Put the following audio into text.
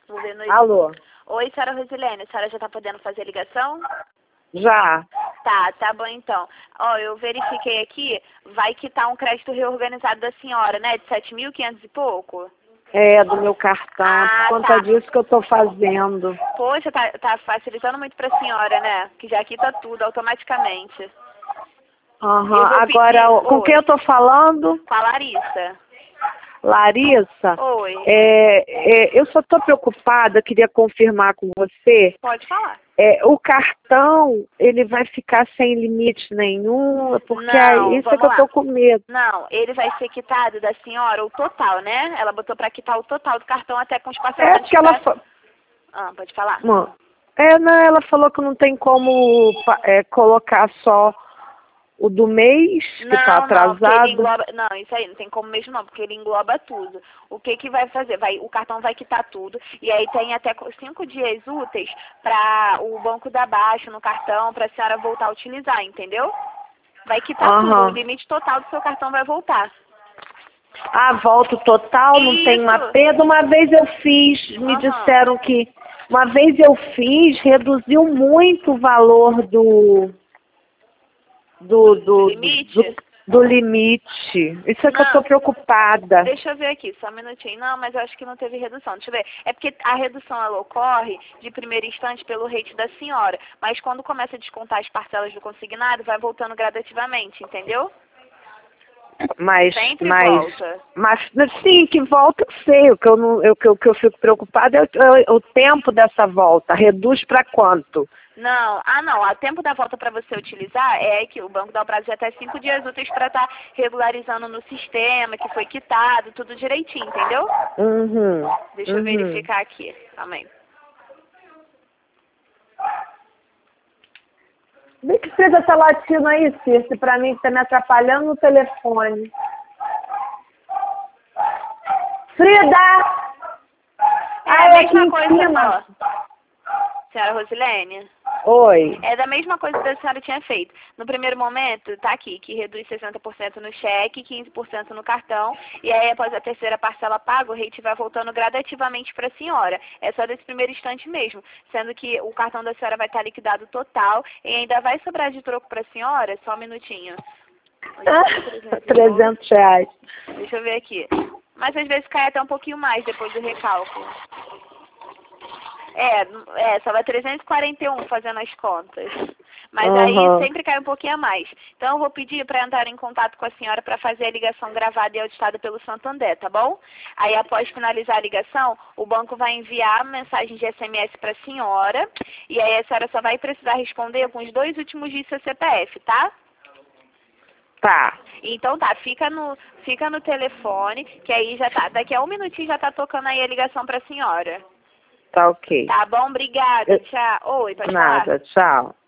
Vou ver no... Alô? Oi, senhora Rosilene, a senhora já tá podendo fazer a ligação? Já. Tá bom então. Ó, eu verifiquei aqui, vai quitar um crédito reorganizado da senhora, né, de 7.500 e pouco? É, do meu cartão. Ah, Por conta tá. disso que eu tô fazendo. Poxa, tá facilitando muito pra senhora, né? Que já quita tudo automaticamente. Aham. Eu vou Agora, pedir... com quem eu tô falando? Com a Larissa. Larissa? Oi. Eu só tô preocupada, queria confirmar com você. Pode falar. O cartão, ele vai ficar sem limite nenhum, porque Não, isso é vamos que eu lá. tô com medo. Não, ele vai ser quitado da senhora o total, né? Ela botou pra quitar o total do cartão até com os É parcelamentos porque ela... pode falar. Não, ela falou que não tem como colocar só o do mês, que tá Não, porque ele atrasado. engloba... Não, isso aí não tem como mesmo não, porque ele engloba tudo. O que vai fazer? O cartão vai quitar tudo, e aí tem até 5 dias úteis para o banco dar baixo no cartão, para a senhora voltar a utilizar, entendeu? Vai quitar tudo, o limite total do seu cartão vai voltar. Volta total, não tem uma perda. Uma vez eu fiz, me disseram que... Uma vez eu fiz, reduziu muito o valor do limite? Do limite. Isso é que eu tô preocupada. Deixa eu ver aqui, só um minutinho. Não, mas eu acho que não teve redução. Deixa eu ver. É porque a redução, ela ocorre de primeiro instante pelo rate da senhora. Mas quando começa a descontar as parcelas do consignado, vai voltando gradativamente, entendeu? Sempre volta. Mas sim, que volta eu sei. O que eu fico preocupada é o tempo dessa volta. Reduz para quanto? Não, o tempo da volta para você utilizar é que o banco dá o prazo de até 5 dias úteis para estar regularizando no sistema, que foi quitado, tudo direitinho, entendeu? Deixa eu verificar aqui, também. Vê que fez essa latina aí, Circe, pra mim que tá me atrapalhando no telefone. Frida! É a mesma coisa, senhora Rosilene? Oi. É da mesma coisa que a senhora tinha feito. No primeiro momento, tá aqui, que reduz 60% no cheque, 15% no cartão, e aí após a terceira parcela paga, o rate vai voltando gradativamente para a senhora. É só desse primeiro instante mesmo, sendo que o cartão da senhora vai estar liquidado total e ainda vai sobrar de troco para a senhora, só um minutinho. 300 reais. Deixa eu ver aqui. Mas às vezes cai até um pouquinho mais depois do recálculo. Só vai 341 fazendo as contas. Mas aí sempre cai um pouquinho a mais. Então eu vou pedir para entrar em contato com a senhora para fazer a ligação gravada e auditada pelo Santander, tá bom? Aí após finalizar a ligação, o banco vai enviar a mensagem de SMS para a senhora. E aí a senhora só vai precisar responder com os 2 últimos dígitos do seu CPF, tá? Tá. Então tá, fica no telefone, que aí já tá. Daqui a 1 minutinho já tá tocando aí a ligação para a senhora. Tá ok. Tá bom, obrigada. Tchau. Oi, pode falar? Nada, tchau.